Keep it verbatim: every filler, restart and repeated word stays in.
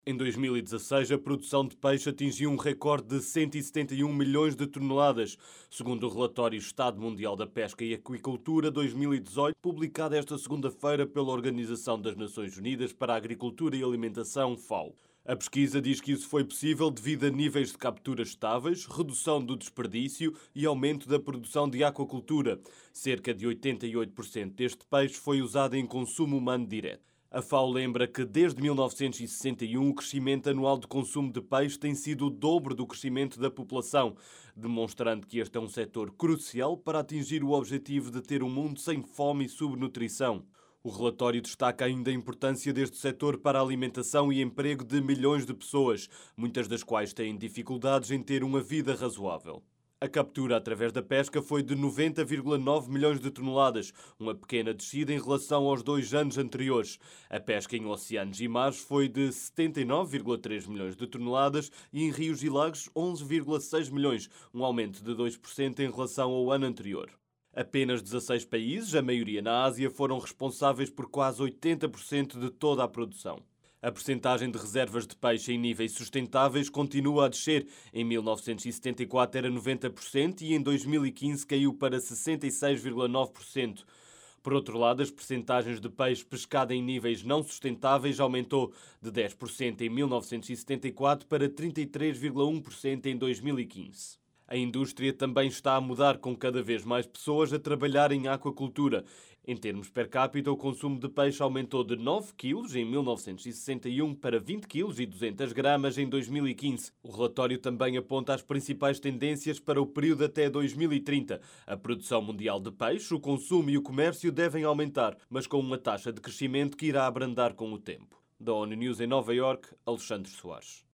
Em dois mil e dezasseis, a produção de peixe atingiu um recorde de cento e setenta e um milhões de toneladas, segundo o relatório Estado Mundial da Pesca e Aquicultura dois mil e dezoito, publicado esta segunda-feira pela Organização das Nações Unidas para a Agricultura e Alimentação, FAO. A pesquisa diz que isso foi possível devido a níveis de captura estáveis, redução do desperdício e aumento da produção de aquacultura. Cerca de oitenta e oito por cento deste peixe foi usado em consumo humano direto. A FAO lembra que desde mil novecentos e sessenta e um o crescimento anual de consumo de peixe tem sido o dobro do crescimento da população, demonstrando que este é um setor crucial para atingir o objetivo de ter um mundo sem fome e subnutrição. O relatório destaca ainda a importância deste setor para a alimentação e emprego de milhões de pessoas, muitas das quais têm dificuldades em ter uma vida razoável. A captura através da pesca foi de noventa vírgula nove milhões de toneladas, uma pequena descida em relação aos dois anos anteriores. A pesca em oceanos e mares foi de setenta e nove vírgula três milhões de toneladas e em rios e lagos onze vírgula seis milhões, um aumento de dois por cento em relação ao ano anterior. Apenas dezasseis países, a maioria na Ásia, foram responsáveis por quase oitenta por cento de toda a produção. A percentagem de reservas de peixe em níveis sustentáveis continua a descer. Em mil novecentos e setenta e quatro era noventa por cento e em dois mil e quinze caiu para sessenta e seis vírgula nove por cento. Por outro lado, as percentagens de peixe pescado em níveis não sustentáveis aumentou de dez por cento em mil novecentos e setenta e quatro para trinta e três vírgula um por cento em dois mil e quinze. A indústria também está a mudar, com cada vez mais pessoas a trabalhar em aquacultura. Em termos per capita, o consumo de peixe aumentou de nove quilos em mil novecentos e sessenta e um para vinte quilos e duzentas gramas em dois mil e quinze. O relatório também aponta as principais tendências para o período até dois mil e trinta. A produção mundial de peixe, o consumo e o comércio devem aumentar, mas com uma taxa de crescimento que irá abrandar com o tempo. Da ONU News em Nova Iorque, Alexandre Soares.